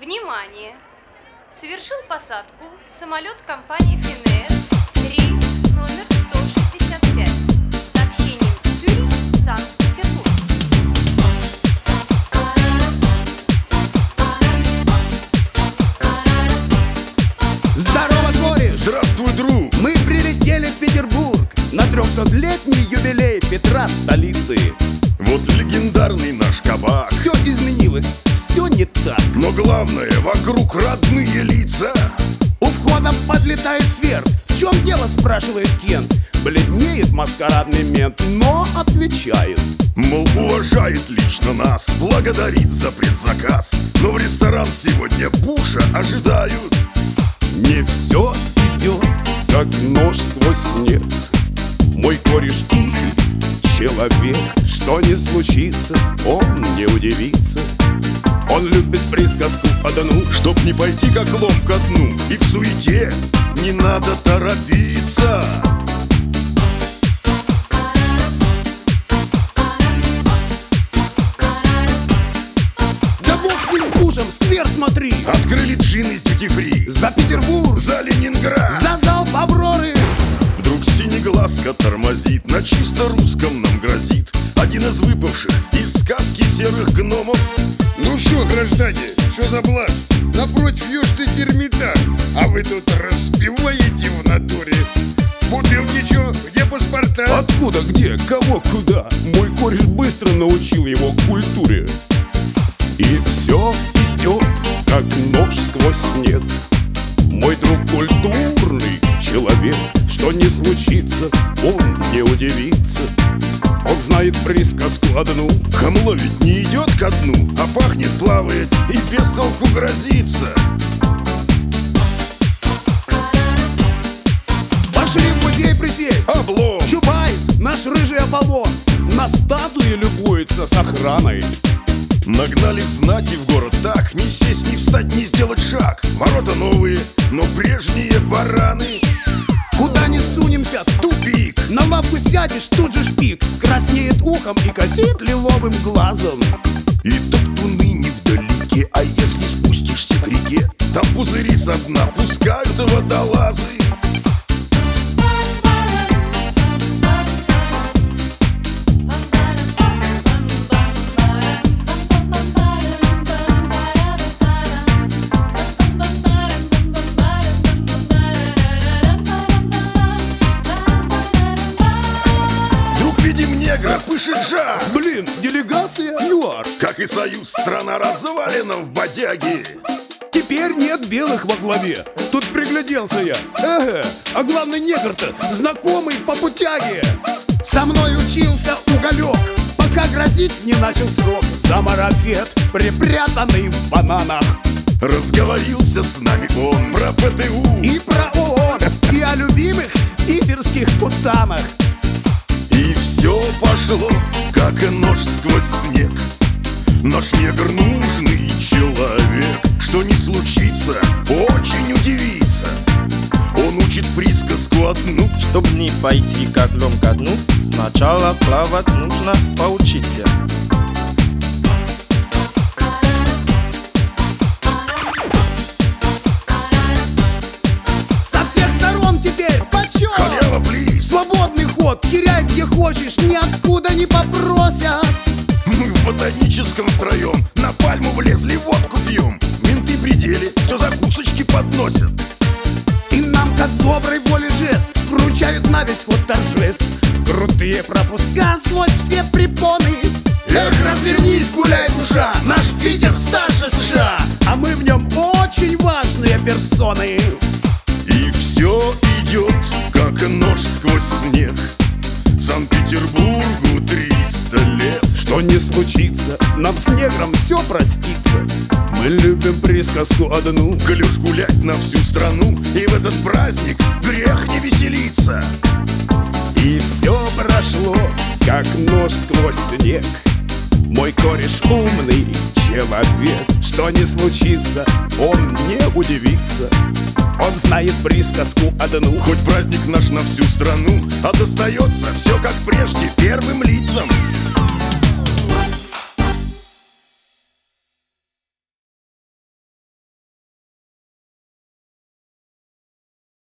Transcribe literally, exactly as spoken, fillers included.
Внимание! Совершил посадку самолет компании Finnair, рейс номер сто шестьдесят пять, с сообщением Цюрих, Санкт-Петербург. Здорово, Борис! Здравствуй, друг! Мы прилетели в Петербург на трехсотлетний юбилей Петра, столицы. Вот легендарный наш кабак. Все изменилось, все не так. Но главное, вокруг родные лица. У входа подлетает ферд. В чем дело, спрашивает Кент. Бледнеет маскарадный мент, но отвечает: мол, уважает лично нас, благодарит за предзаказ. Но в ресторан сегодня Буша ожидают. Не все идет, как нож сквозь снег. Мой кореш тихий человек, что не случится, он не удивится. Он любит присказку одну, чтоб не пойти как лом ко дну. И в суете не надо торопиться. Да бог с ним, с душем, сквер смотри. Открыли джин из дьюти-фри. За Петербург, За Ленинград, за залп Авроры. Вдруг синеглазка тормозит, на чисто русском нам грозит один из выпавших из сказки серых гномов. Ну что, граждане, что за блажь? Напротив ешь ты термитаж, а вы тут распеваете в натуре. Бутылки чё? Где паспорта? Откуда, где, кого, куда? Мой кореш быстро научил его культуре. И все идет, как нож сквозь снег. Мой друг культурный человек, что не случится, он не удивится. Он знает присказку одну: хамло ведь не идет ко дну, а пахнет, плавает и без толку грозится. пошли в музей присесть. Облом! Чубайс, наш рыжий Аполлон, на статуе любуется с охраной. Нагнали знати в город так, ни сесть, ни встать, ни сделать шаг. Ворота новые, но прежние бараны. Куда не сунемся, Тупик! на лавку сядешь, тут же шпик. Краснеет ухом и косит лиловым глазом. И топтуны невдалеке, а если спустишься к реке, там пузыри со дна пускают водолазы. Видим негра, пышет жар. Блин, делегация ЮАР. Как и союз, страна развалена в бодяге. Теперь нет белых во главе. Тут пригляделся я. Эге, а главный негр-то знакомый по путяге. Со мной учился уголек, пока грозить не начал срок. Самарафет, припрятанный в бананах. Разговорился с нами он про ПТУ И про ООН, и о любимых питерских путанах. И все пошло, как нож сквозь снег. Наш негр нужный человек, что не случится, очень удивится. Он учит присказку одну: чтоб не пойти как лом ко дну, сначала плавать нужно поучиться. Со всех сторон теперь почет, халява, плиз. свободный ход, теряй где хочешь, ниоткуда не попросят. Мы в ботаническом втроем на пальму влезли, водку пьем. Менты при деле все закусочки подносят. И нам, как доброй воли жест, вручают на весь ход торжеств. Крутые пропуска сквозь все препоны. Эх, развернись, гуляй, душа, наш Питер старше США. А мы в нем очень важные персоны. И все идет, как нож сквозь снег. Санкт-Петербургу триста лет. Что не случится, нам с негром все простится. Мы любим присказку одну: Клюш гулять на всю страну, и в этот праздник грех не веселиться. и все прошло, как нож сквозь снег. Мой кореш умный человек, что не случится, он не удивится. Он знает присказку одну: хоть праздник наш на всю страну, а достается все как прежде первым лицам.